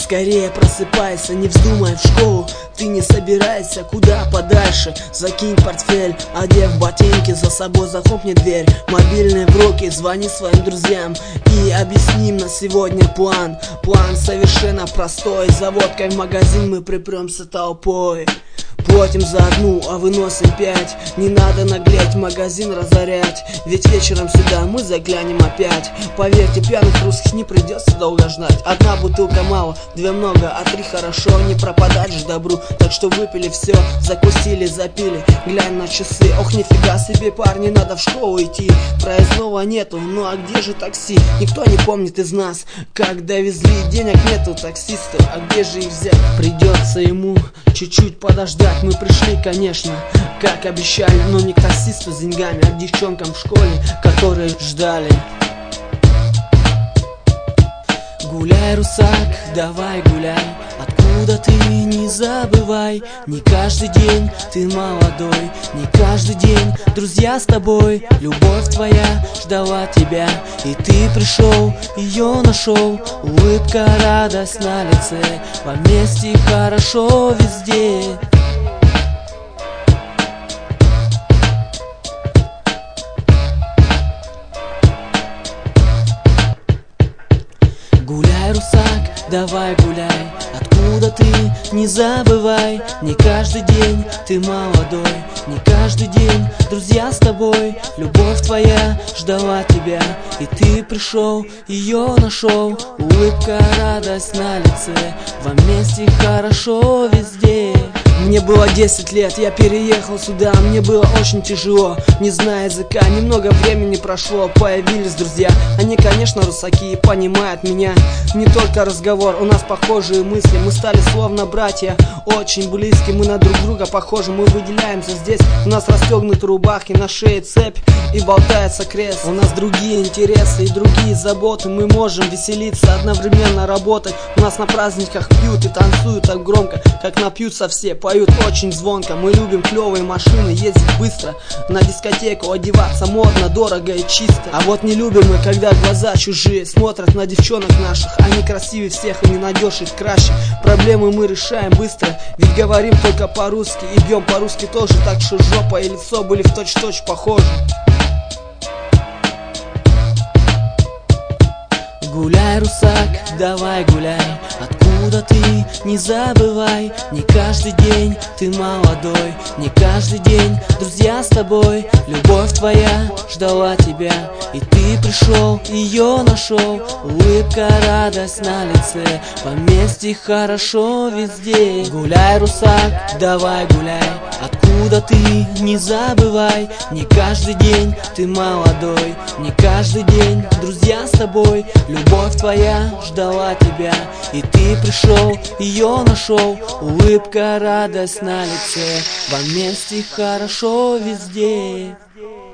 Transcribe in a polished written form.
Скорее просыпайся, не вздумай в школу. Ты не собирайся куда подальше. Закинь портфель, одев ботинки, за собой захлопни дверь. Мобильный в руки, звони своим друзьям и объясни им на сегодня план. План совершенно простой. За водкой в магазин мы припремся толпой. Платим за одну, а выносим 5. Не надо наглеть, магазин разорять, ведь вечером сюда мы заглянем опять. Поверьте, пьяных русских не придется долго ждать. Одна бутылка мало, 2 много, а 3 хорошо. Не пропадать же добру, так что выпили все, закусили, запили. Глянь на часы, ох, нифига себе, парни, надо в школу идти. Проездного нету, ну а где же такси? Никто не помнит из нас, как довезли. Денег нету таксисту, а где же их взять? Придется ему чуть-чуть подождать. Мы пришли, конечно, как обещали, но не к таксисту с деньгами, а к девчонкам в школе, которые ждали. Гуляй, русак, давай гуляй, откуда ты не забывай. Не каждый день ты молодой, не каждый день друзья с тобой. Любовь твоя ждала тебя, и ты пришел, ее нашел. Улыбка, радость на лице, вместе хорошо везде. Гуляй, русак, давай гуляй, откуда ты не забывай. Не каждый день ты молодой, не каждый день друзья с тобой. Любовь твоя ждала тебя, и ты пришел, ее нашел. Улыбка, радость на лице, вместе хорошо везде. Мне было 10 лет, я переехал сюда, мне было очень тяжело. Не зная языка, немного времени прошло, появились друзья. Они, конечно, русаки и понимают меня. Не только разговор, у нас похожие мысли. Мы стали словно братья, очень близки. Мы на друг друга похожи, мы выделяемся здесь. У нас расстегнуты рубахи, на шее цепь и болтается крест. У нас другие интересы и другие заботы. Мы можем веселиться, одновременно работать. У нас на праздниках пьют и танцуют так громко, как напьются все. Поют очень звонко, мы любим клевые машины, ездить быстро, на дискотеку одеваться модно, дорого и чисто. А вот не любим мы, когда глаза чужие смотрят на девчонок наших. Они красивее всех и не найдешь их краше. Проблемы мы решаем быстро, ведь говорим только по-русски и бьем по-русски тоже, так что жопа и лицо были в точь-в-точь похожи. Гуляй, русак, давай гуляй, откуда ты не забывай. Не каждый день ты молодой, не каждый день друзья с тобой. Любовь твоя ждала тебя, и ты пришел, ее нашел. Улыбка, радость на лице, вместе хорошо везде. Гуляй, русак, давай гуляй, откуда ты не забывай. Не каждый день ты молодой, не каждый день друзья с тобой. Любовь твоя ждала тебя, и ты пришел, ее нашел. Улыбка, радость на лице, вместе хорошо везде.